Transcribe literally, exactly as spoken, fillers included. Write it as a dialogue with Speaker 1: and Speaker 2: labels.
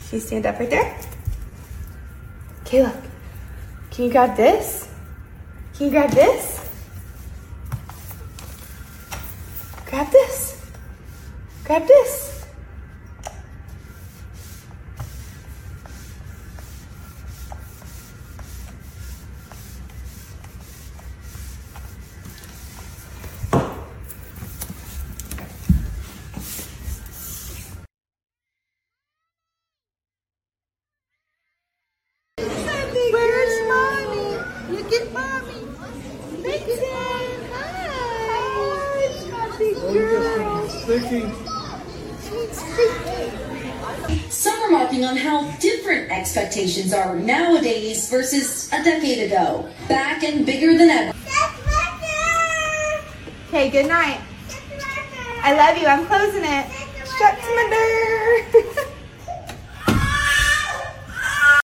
Speaker 1: Can you stand up right there? Kayla, can you grab this? Can you grab this? Grab this. Grab this.
Speaker 2: Where's mommy? Look at mommy. Vixen. Hi. It's my big girl. She's sticky.
Speaker 3: Some are marking on how different expectations are nowadays versus a decade ago. Back and bigger than ever.
Speaker 1: Okay, good night. I love you. I'm closing it. Shut to my door.